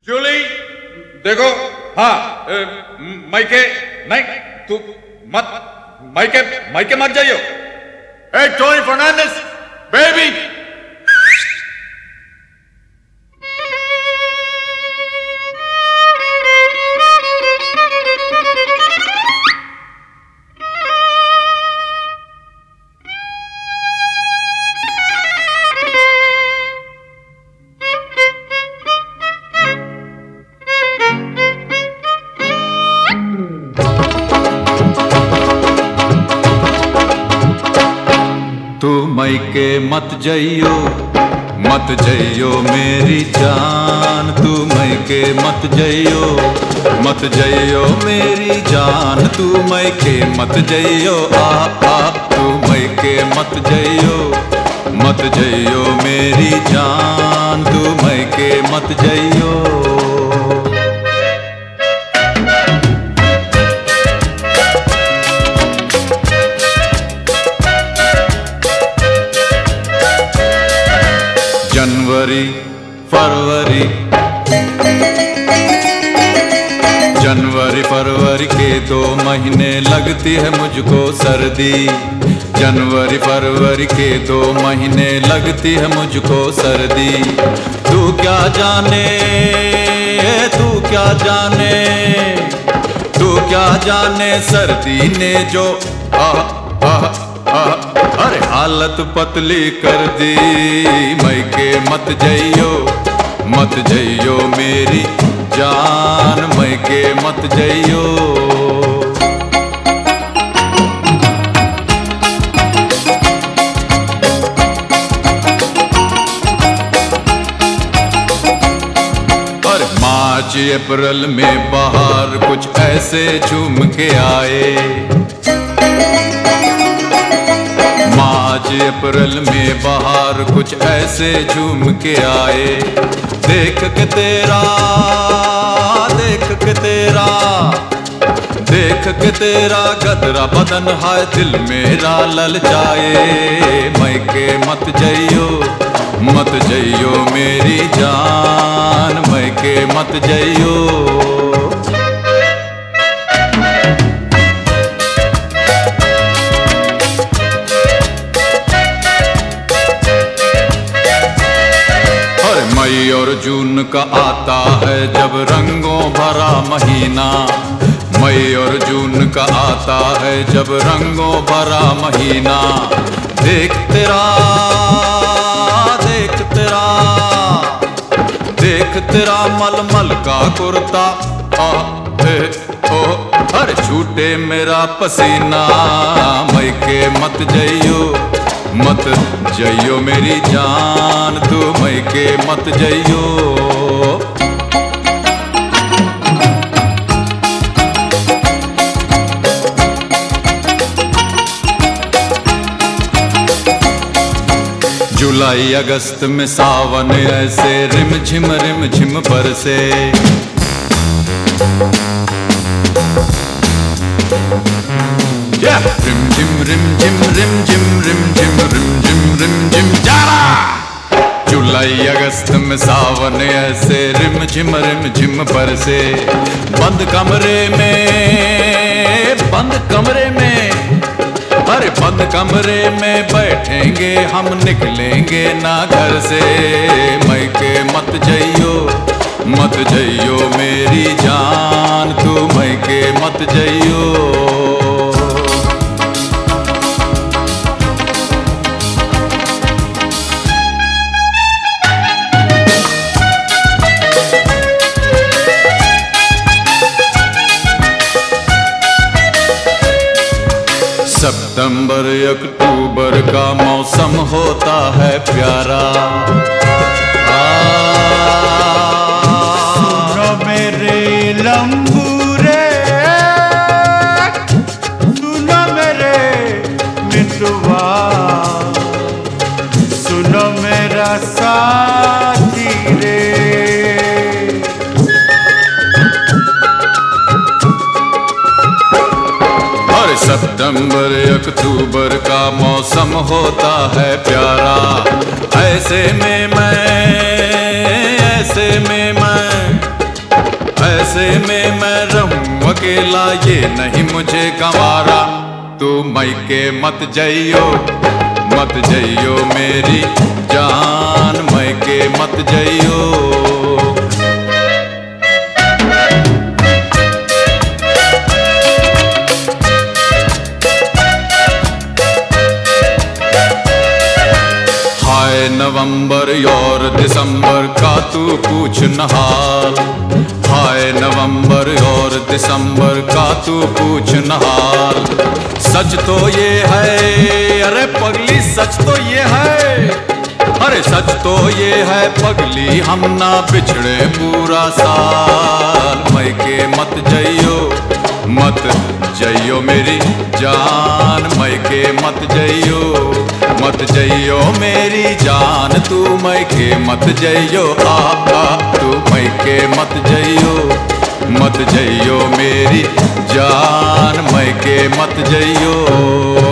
जूली, देखो। हाँ, माइके नहीं, तू मत, माइके माइके मत जाइयो। Hey, Tony Fernandez, baby! तू मायके मत जइयो मेरी जान। तू मायके मत जइयो मेरी जान। तू मायके मत जइयो तू मायके मत जइयो मेरी जान। तू मायके मत जइयो। जनवरी फरवरी के 2 महीने लगती है मुझको सर्दी। जनवरी फरवरी के 2 महीने लगती है मुझको सर्दी। तू क्या जाने सर्दी ने जो अरे हालत पतली कर दी। मायके मत जइयो मेरी जान। मायके मत जइयो। और मार्च अप्रैल में बाहर कुछ ऐसे झूम के आए। मार्च अप्रैल में बाहर कुछ ऐसे झूम के आए। देख के तेरा गदरा बदन हाय दिल मेरा ललचाए। मायके मत जइयो मेरी जान। मायके मत जइयो। मई और जून का आता है जब रंगों भरा महीना। मई और जून का आता है जब रंगों भरा महीना। देख तेरा मलमल का कुर्ता अरे छूटे मेरा पसीना। मायके मत जइयो मेरी जान। तू मायके मत जइयो। जुलाई अगस्त में सावन ऐसे रिम झिम बरसे। रिम झिम जारा। जुलाई अगस्त में सावन ऐसे रिम झिम बरसे। बंद कमरे में बैठेंगे हम, निकलेंगे ना घर से। मायके मत जइयो मेरी जान। तू मायके मत जइयो। सितंबर अक्टूबर का मौसम होता है प्यारा। सुनो मेरे लंबूरे, सुनो मेरे मितवा, सुनो मेरा साथी रे। सितंबर अक्टूबर का मौसम होता है प्यारा। ऐसे में मैं ऐसे में मैं रहूं अकेला, ये नहीं मुझे गंवारा। तू मैके मत जइयो मेरी जान, मैके मत जइयो। हाय नवंबर और दिसंबर का तू पूछ न हाल, हाय नवंबर और दिसंबर का तू पूछ न हाल। सच तो ये है, अरे पगली सच तो ये है, अरे सच तो ये है पगली, हम ना बिछड़े पूरा साल। मैके मत जइयो मेरी जान, मैके मत जइयो मेरी जान, तू मैके मत जइयो, तू मैके मत जइयो मेरी जान, मैके मत जइयो।